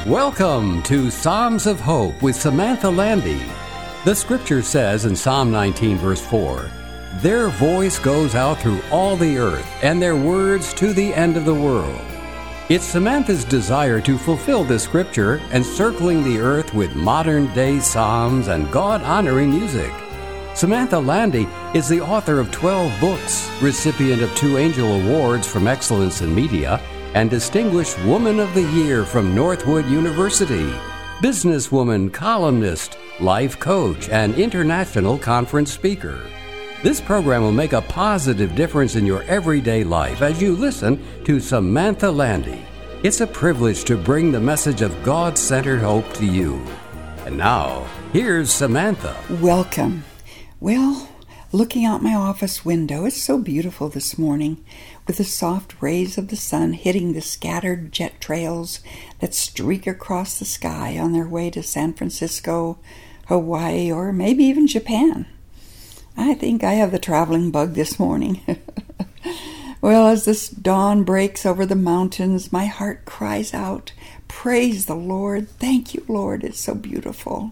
Welcome to Psalms of Hope with Samantha Landy. The scripture says in Psalm 19, verse 4, "Their voice goes out through all the earth, and their words to the end of the world." It's Samantha's desire to fulfill this scripture, encircling the earth with modern-day psalms and God-honoring music. Samantha Landy is the author of 12 books, recipient of 2 Angel Awards from Excellence in Media, and Distinguished Woman of the Year from Northwood University, businesswoman, columnist, life coach, and international conference speaker. This program will make a positive difference in your everyday life as you listen to Samantha Landy. It's a privilege to bring the message of God-centered hope to you. And now, here's Samantha. Welcome. Well, looking out my office window, it's so beautiful this morning, with the soft rays of the sun hitting the scattered jet trails that streak across the sky on their way to San Francisco, Hawaii, or maybe even Japan. I think I have the traveling bug this morning. Well, as this dawn breaks over the mountains, my heart cries out, "Praise the Lord. Thank you, Lord. It's so beautiful."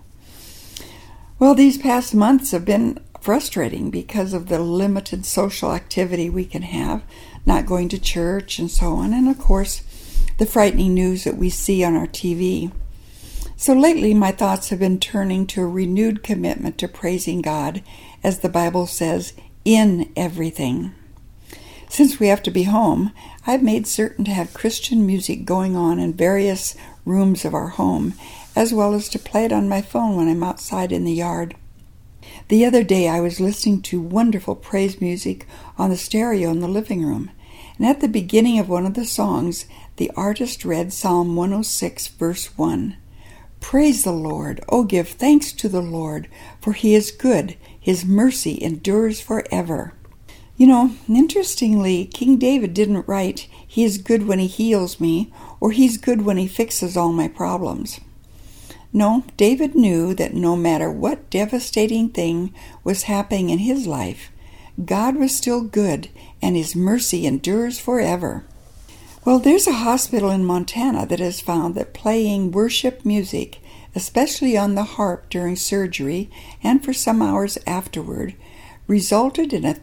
Well, these past months have been frustrating because of the limited social activity we can have, not going to church and so on, and of course, the frightening news that we see on our TV. So lately, my thoughts have been turning to a renewed commitment to praising God, as the Bible says, in everything. Since we have to be home, I've made certain to have Christian music going on in various rooms of our home, as well as to play it on my phone when I'm outside in the yard. The other day I was listening to wonderful praise music on the stereo in the living room, and at the beginning of one of the songs, the artist read Psalm 106, verse 1. "Praise the Lord, oh give thanks to the Lord, for he is good, his mercy endures forever." You know, interestingly, King David didn't write, "He is good when he heals me," or "He's good when he fixes all my problems." No, David knew that no matter what devastating thing was happening in his life, God was still good and his mercy endures forever. Well, there's a hospital in Montana that has found that playing worship music, especially on the harp during surgery and for some hours afterward, resulted in a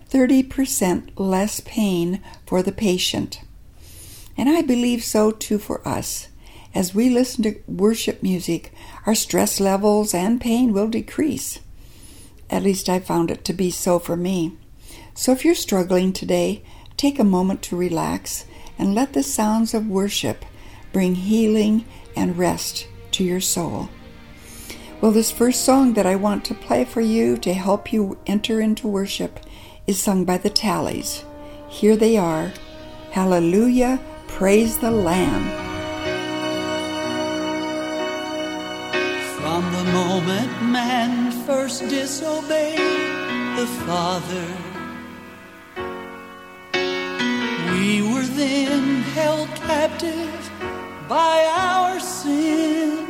30% less pain for the patient. And I believe so too for us. As we listen to worship music, our stress levels and pain will decrease. At least I found it to be so for me. So if you're struggling today, take a moment to relax and let the sounds of worship bring healing and rest to your soul. Well, this first song that I want to play for you to help you enter into worship is sung by the Tallies. Here they are. Hallelujah, praise the Lamb. From the moment man first disobeyed the Father, we were then held captive by our sins.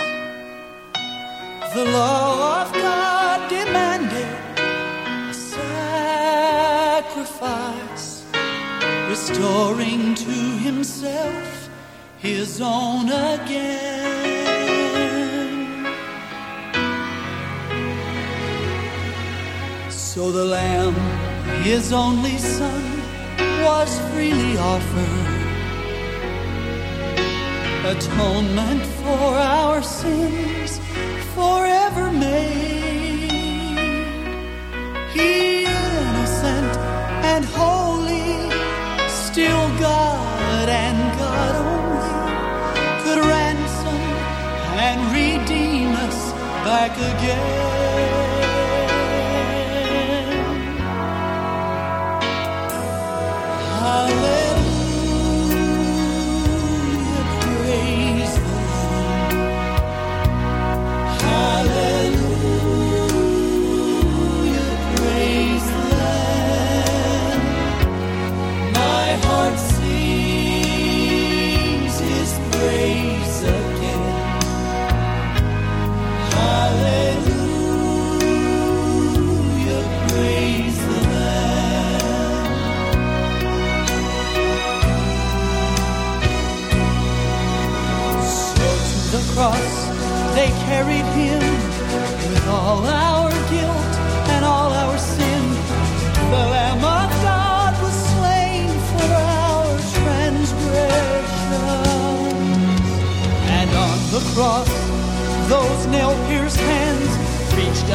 The law of God demanded a sacrifice, restoring to himself his own again. So the Lamb, his only Son, was freely offered, atonement for our sins forever made. He, innocent and holy, still God and God only, could ransom and redeem us back again. Hallelujah, praise the Lord. Hallelujah, praise the Lamb. My heart sings his praise again. Hallelujah.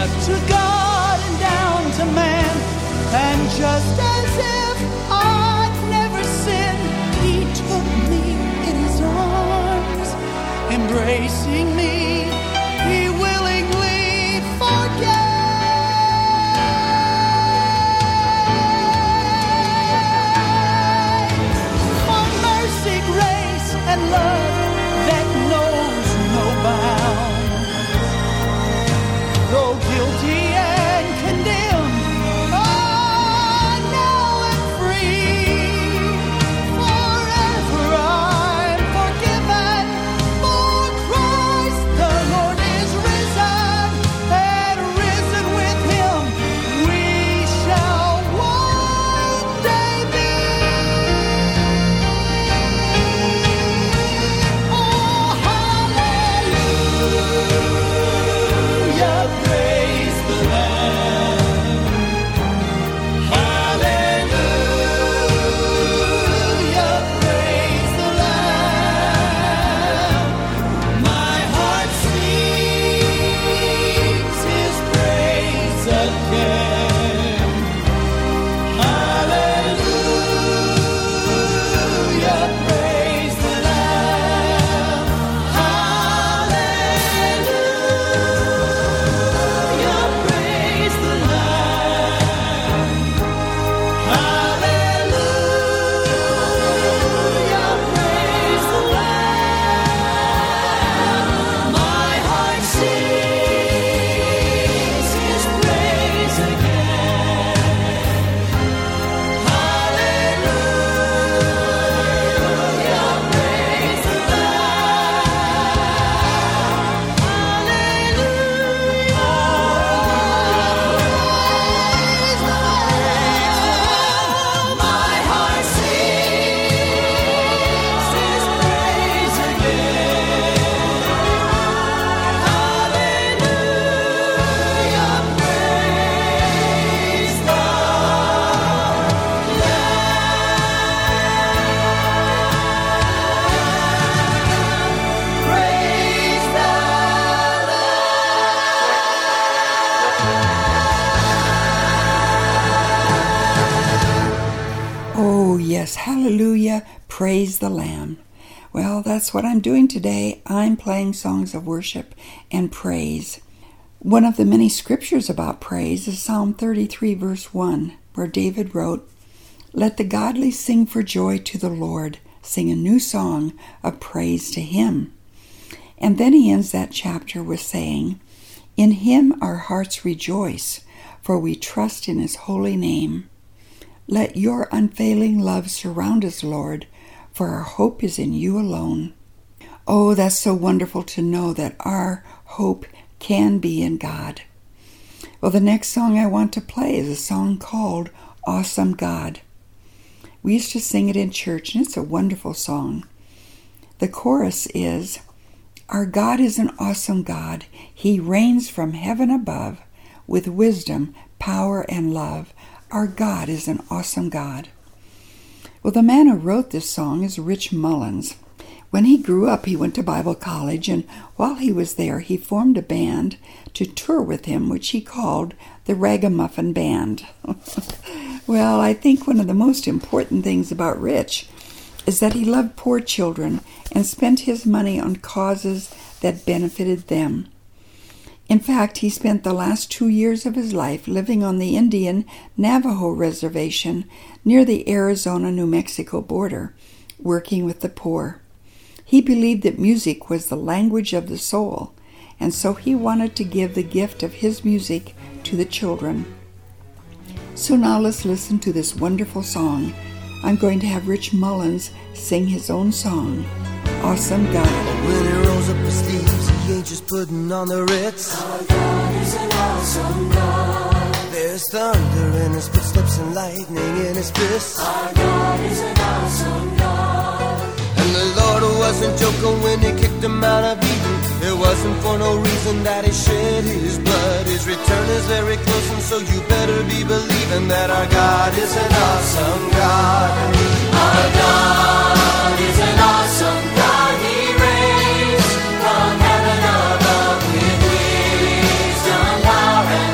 up to God and down to man. And just as if I'd never sinned, He took me in His arms, embracing me, He willingly forgave. For mercy, grace, and love that knows no bounds. Though guilty and condemned, now I'm free. Forever I'm forgiven. For Christ the Lord is risen, and risen with Him we shall one day be. Oh, hallelujah, praise the Lamb. Hallelujah, praise the Lamb. My heart sings His praise again. Hallelujah, praise the Lamb. Hallelujah, praise the Lamb. Hallelujah, praise the Lamb. My heart sings His praise again. Hallelujah, praise the Lamb. Hallelujah, praise the Lamb. My heart sings His praise again. Hallelujah, praise the praise the Oh, yes, hallelujah, praise the Lamb. Well, that's what I'm doing today. I'm playing songs of worship and praise. One of the many scriptures about praise is Psalm 33, verse 1, where David wrote, "Let the godly sing for joy to the Lord, sing a new song of praise to Him." And then he ends that chapter with saying, "In Him our hearts rejoice, for we trust in His holy name. Let your unfailing love surround us, Lord, for our hope is in You alone." Oh, that's so wonderful to know that our hope can be in God. Well, the next song I want to play is a song called Awesome God. We used to sing it in church, and it's a wonderful song. The chorus is, "Our God is an awesome God. He reigns from heaven above with wisdom, power, and love. Our God is an awesome God." Well, the man who wrote this song is Rich Mullins. When he grew up, he went to Bible college, and while he was there, he formed a band to tour with him, which he called the Ragamuffin Band. Well, I think one of the most important things about Rich is that he loved poor children and spent his money on causes that benefited them. In fact, he spent the last 2 years of his life living on the Indian Navajo reservation near the Arizona-New Mexico border, working with the poor. He believed that music was the language of the soul, and so he wanted to give the gift of his music to the children. So now let's listen to this wonderful song. I'm going to have Rich Mullins sing his own song, Awesome God. When he rolls up his sleeves, he ain't just putting on the Ritz. Our God is an awesome God. There's thunder in His footsteps and lightning in His fists. Our God is an awesome God. And the Lord wasn't joking when He kicked him out of Eden. It wasn't for no reason that He shed His blood. His return is very close, and so you better be believing that our God is an awesome God. Our God is an awesome God. He reigns from heaven above with wisdom, power, and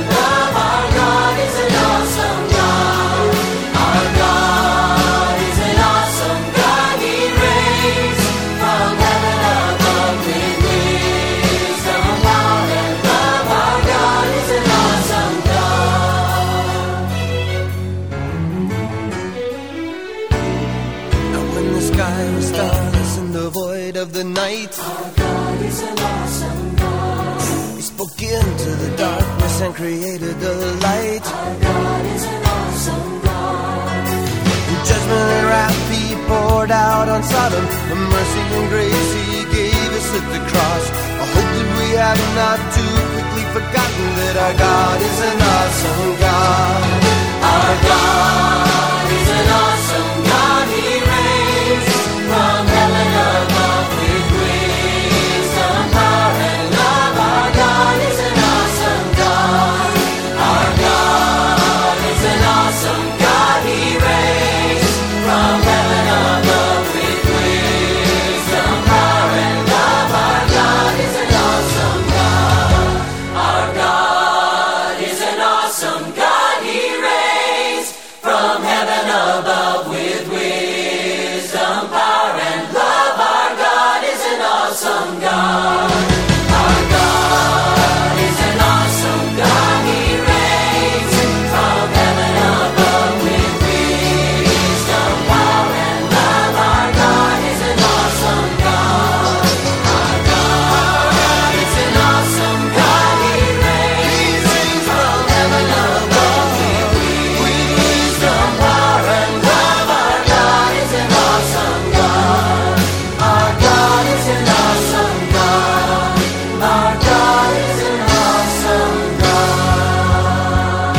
sky was starless in the void of the night. Our God is an awesome God. He spoke into the darkness and created the light. Our God is an awesome God. In judgment and wrath He poured out on Sodom. The mercy and grace He gave us at the cross. I hope that we have not too quickly forgotten that our God is an awesome God. Our God is an awesome God. He reigns from heaven above with wisdom, power, and love. Our God is an awesome God. Our God is an awesome God. He reigns from heaven above with wisdom, power, and love. Our God is an awesome God. Our God is an awesome God. He reigns from heaven above with wisdom, power, and love. Our God is an awesome God. Our God is an awesome God. He reigns from heaven above with wisdom, power, and love. Our God is an awesome God. Our God is an awesome God. He reigns from heaven above with wisdom, power, and love. Our God is an awesome God. Our God is an awesome God. Our God is an awesome God.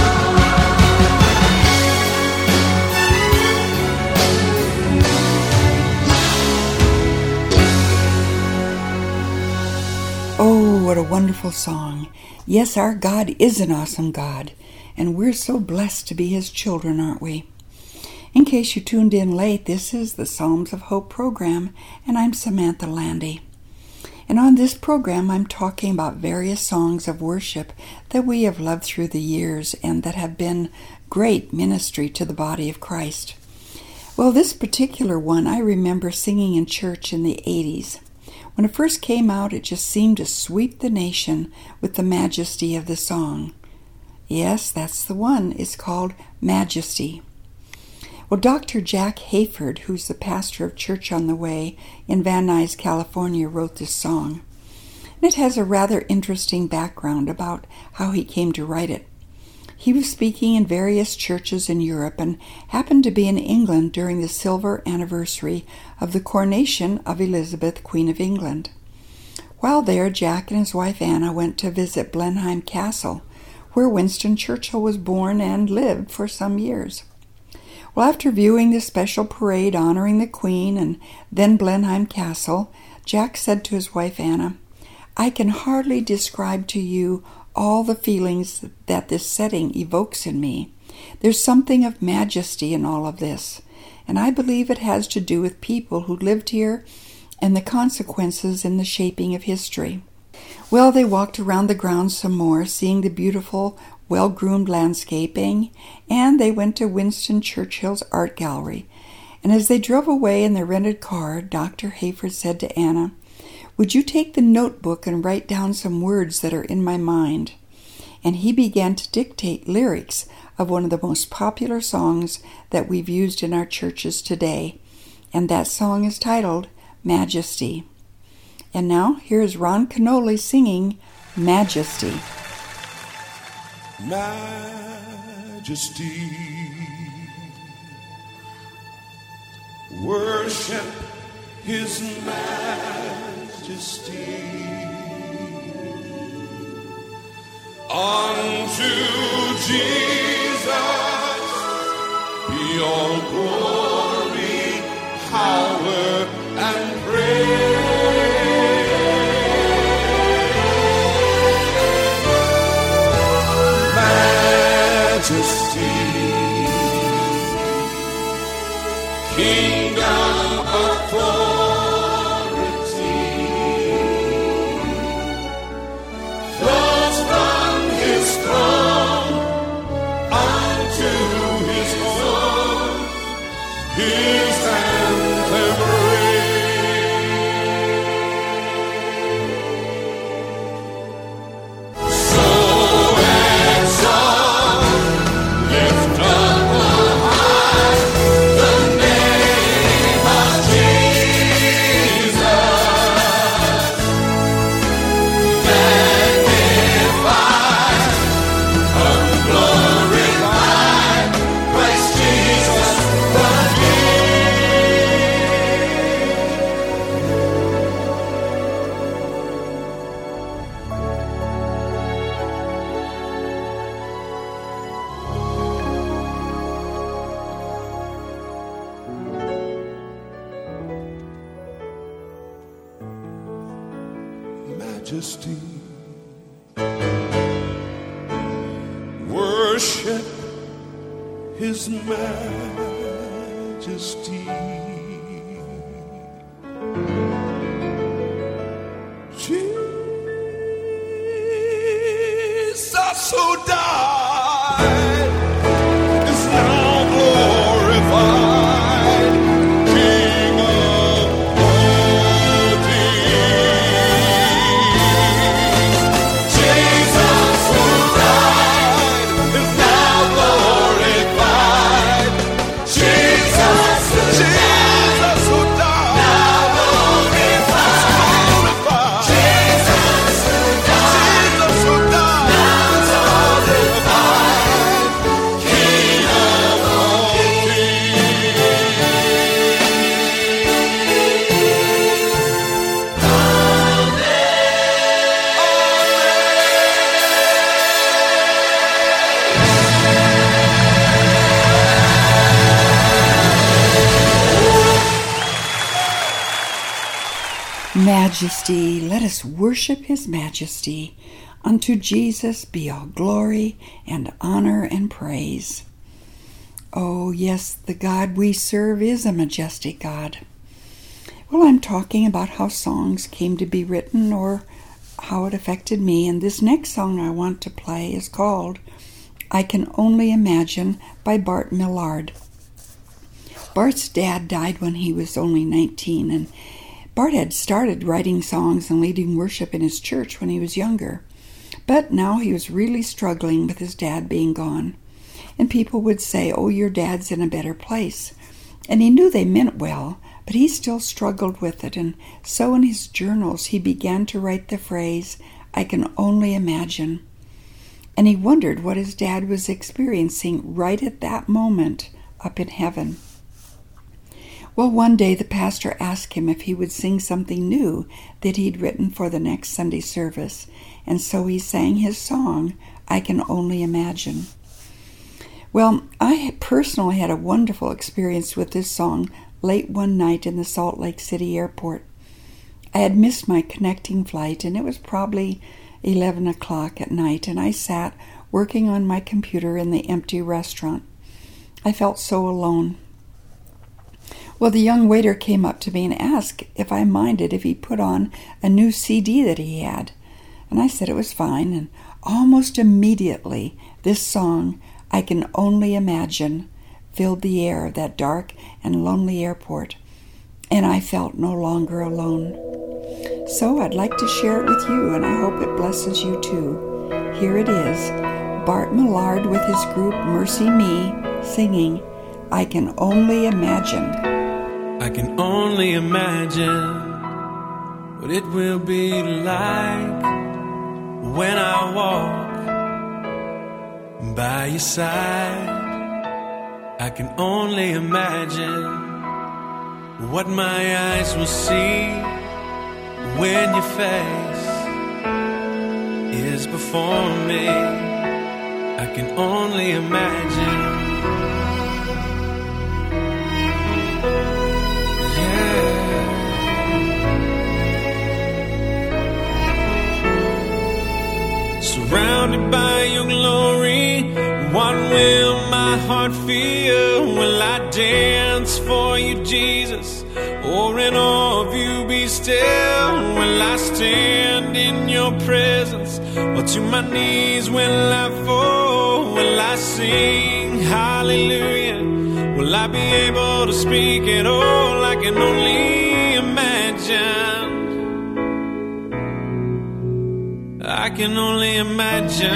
Oh, what a wonderful song. Yes, our God is an awesome God, and we're so blessed to be His children, aren't we? In case you tuned in late, this is the Psalms of Hope program, and I'm Samantha Landy. And on this program, I'm talking about various songs of worship that we have loved through the years and that have been great ministry to the body of Christ. Well, this particular one I remember singing in church in the 80s. When it first came out, it just seemed to sweep the nation with the majesty of the song. Yes, that's the one. It's called Majesty. Well, Dr. Jack Hayford, who's the pastor of Church on the Way in Van Nuys, California, wrote this song. And it has a rather interesting background about how he came to write it. He was speaking in various churches in Europe and happened to be in England during the silver anniversary of the coronation of Elizabeth, Queen of England. While there, Jack and his wife Anna went to visit Blenheim Castle, where Winston Churchill was born and lived for some years. Well, after viewing the special parade honoring the Queen and then Blenheim Castle, Jack said to his wife Anna, "I can hardly describe to you all the feelings that this setting evokes in me. There's something of majesty in all of this, and I believe it has to do with people who lived here and the consequences in the shaping of history." Well, they walked around the grounds some more, seeing the beautiful, well-groomed landscaping, and they went to Winston Churchill's art gallery. And as they drove away in their rented car, Dr. Hayford said to Anna, "Would you take the notebook and write down some words that are in my mind?" And he began to dictate lyrics of one of the most popular songs that we've used in our churches today. And that song is titled Majesty. And now, here's Ron Canole singing Majesty. Majesty, worship His majesty. Unto Jesus be all glory, power, and praise. Majesty, kingdom, authority, flows from His throne unto His throne. His anthem reigns. So exalt, lift up on high the name majesty. Worship His majesty. Jesus who died is now glorified, King of all kings. Jesus who died is now glorified. Jesus who died now glorified. Jesus who died now glorified, King of all Majesty, let us worship His majesty. Unto Jesus be all glory and honor and praise. Oh, yes, the God we serve is a majestic God. Well, I'm talking about how songs came to be written or how it affected me, and this next song I want to play is called I Can Only Imagine by Bart Millard. Bart's dad died when he was only 19, and Bart had started writing songs and leading worship in his church when he was younger. But now he was really struggling with his dad being gone. And people would say, "Oh, your dad's in a better place." And he knew they meant well, but he still struggled with it. And so in his journals, he began to write the phrase, "I can only imagine." And he wondered what his dad was experiencing right at that moment up in heaven. Well, one day the pastor asked him if he would sing something new that he'd written for the next Sunday service, and so he sang his song, I Can Only Imagine. Well, I personally had a wonderful experience with this song late one night in the Salt Lake City airport. I had missed my connecting flight, and it was probably 11 o'clock at night, and I sat working on my computer in the empty restaurant. I felt so alone. Well, the young waiter came up to me and asked if I minded if he put on a new CD that he had. And I said it was fine, and almost immediately this song, I Can Only Imagine, filled the air of that dark and lonely airport, and I felt no longer alone. So I'd like to share it with you, and I hope it blesses you too. Here it is, Bart Millard with his group Mercy Me singing, I Can Only Imagine. I can only imagine what it will be like when I walk by your side. I can only imagine what my eyes will see when your face is before me. I can only imagine. Surrounded by your glory, what will my heart feel? Will I dance for you, Jesus? Or in awe of you be still? Will I stand in your presence? Or to my knees will I fall? Will I sing hallelujah? Will I be able to speak at all? I can only imagine. I can only imagine.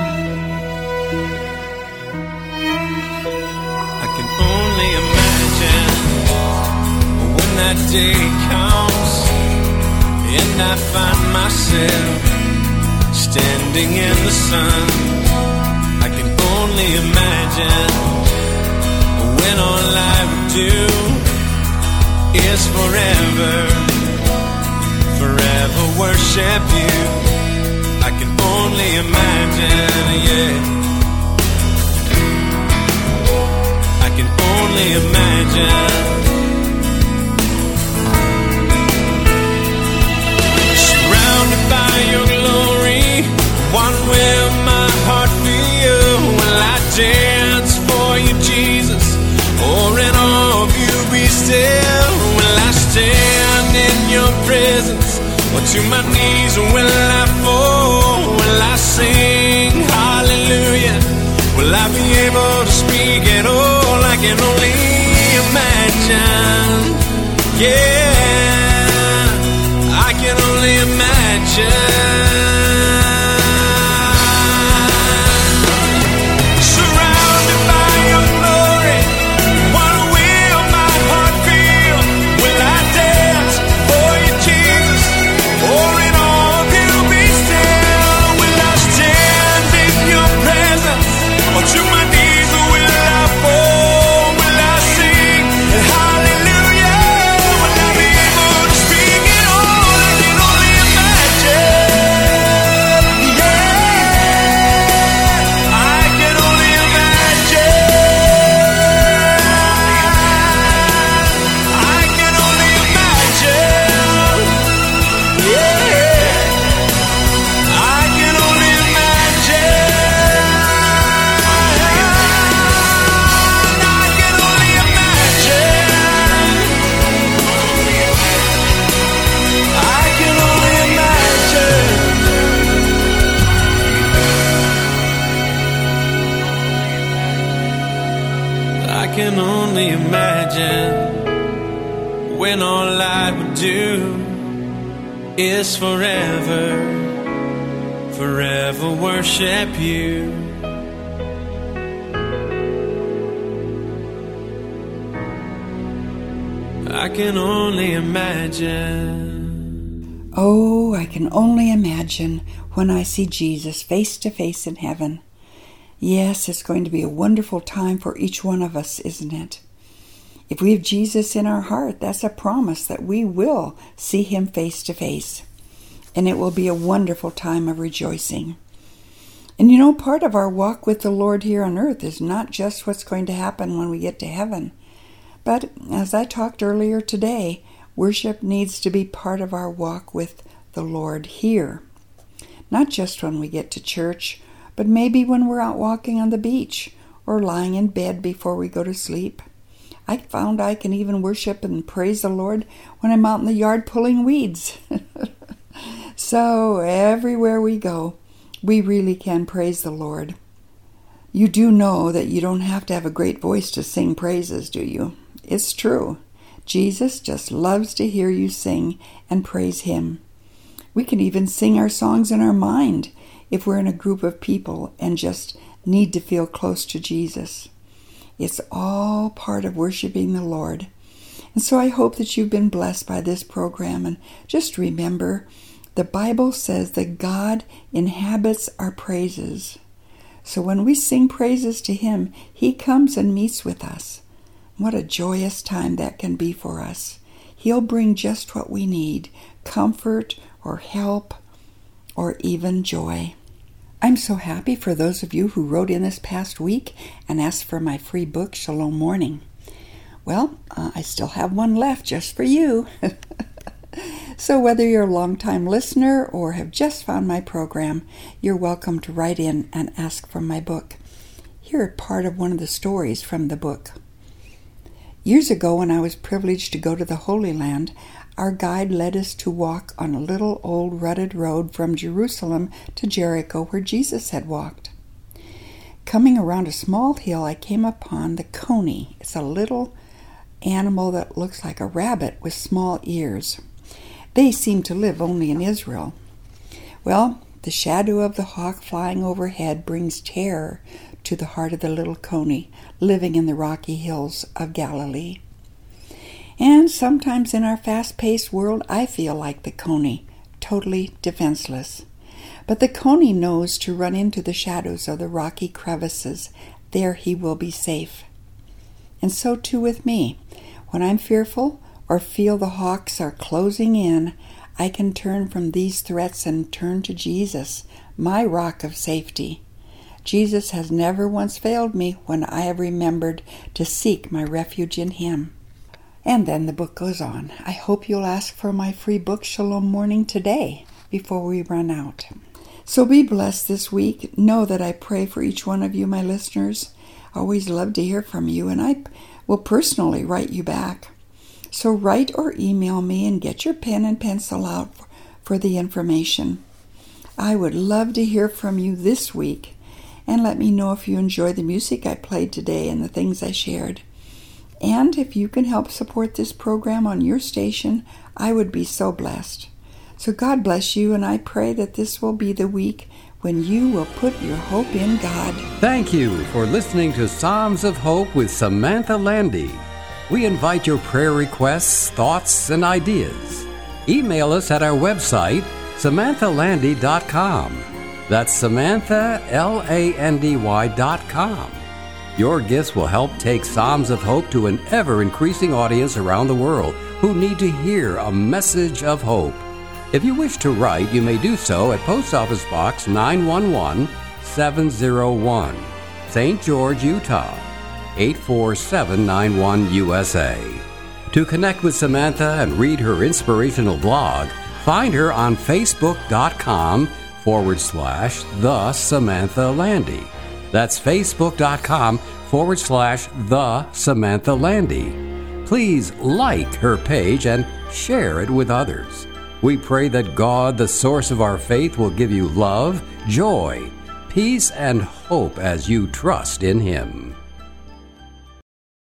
I can only imagine when that day comes and I find myself standing in the sun. I can only imagine when all I would do is forever worship you. I can only imagine, yeah. I can only imagine. Surrounded by To my knees will I fall? Will I sing hallelujah? Will I be able to speak at all? I can only imagine. Yeah, I can only imagine. Surrounded by your glory, what will my heart feel? Will I dance for you, Jesus? Or in all of you be still? Will I stand in your presence? Or to my knees will I fall? Will I sing hallelujah? Will I be able to speak at all? I can only imagine. Yeah, I can only imagine. I can only imagine. Yeah, I can only imagine. I can only imagine. I can only imagine. I can only imagine when all I would do is forever, forever worship you. I can only imagine. Oh, I can only imagine when I see Jesus face to face in heaven. Yes, it's going to be a wonderful time for each one of us, isn't it? If we have Jesus in our heart, that's a promise that we will see him face to face. And it will be a wonderful time of rejoicing. And you know, part of our walk with the Lord here on earth is not just what's going to happen when we get to heaven. But as I talked earlier today, worship needs to be part of our walk with the Lord here. Not just when we get to church, but maybe when we're out walking on the beach or lying in bed before we go to sleep. I found I can even worship and praise the Lord when I'm out in the yard pulling weeds. So everywhere we go, we really can praise the Lord. You do know that you don't have to have a great voice to sing praises, do you? It's true. Jesus just loves to hear you sing and praise him. We can even sing our songs in our mind if we're in a group of people and just need to feel close to Jesus. It's all part of worshiping the Lord. And so I hope that you've been blessed by this program. And just remember, the Bible says that God inhabits our praises. So when we sing praises to him, he comes and meets with us. What a joyous time that can be for us. He'll bring just what we need, comfort or help or even joy. I'm so happy for those of you who wrote in this past week and asked for my free book, Shalom Morning. Well, I still have one left just for you. So whether you're a long-time listener or have just found my program, you're welcome to write in and ask for my book. Here are part of one of the stories from the book. Years ago, when I was privileged to go to the Holy Land, our guide led us to walk on a little old rutted road from Jerusalem to Jericho where Jesus had walked. Coming around a small hill, I came upon the coney. It's a little animal that looks like a rabbit with small ears. They seem to live only in Israel. Well, the shadow of the hawk flying overhead brings terror to the heart of the little coney living in the rocky hills of Galilee. And sometimes in our fast-paced world, I feel like the coney, totally defenseless. But the coney knows to run into the shadows of the rocky crevices. There he will be safe. And so too with me. When I'm fearful or feel the hawks are closing in, I can turn from these threats and turn to Jesus, my rock of safety. Jesus has never once failed me when I have remembered to seek my refuge in him. And then the book goes on. I hope you'll ask for my free book, Shalom Morning, today, before we run out. So be blessed this week. Know that I pray for each one of you, my listeners. I always love to hear from you, and I will personally write you back. So write or email me and get your pen and pencil out for the information. I would love to hear from you this week, and let me know if you enjoy the music I played today and the things I shared. And if you can help support this program on your station, I would be so blessed. So God bless you, and I pray that this will be the week when you will put your hope in God. Thank you for listening to Psalms of Hope with Samantha Landy. We invite your prayer requests, thoughts, and ideas. Email us at our website, SamanthaLandy.com. That's SamanthaLandy.com. Your gifts will help take Psalms of Hope to an ever-increasing audience around the world who need to hear a message of hope. If you wish to write, you may do so at Post Office Box 911-701, St. George, Utah, 84791 USA. To connect with Samantha and read her inspirational blog, find her on Facebook.com/The Samantha Landy. That's Facebook.com/The Samantha Landy. Please like her page and share it with others. We pray that God, the source of our faith, will give you love, joy, peace, and hope as you trust in Him.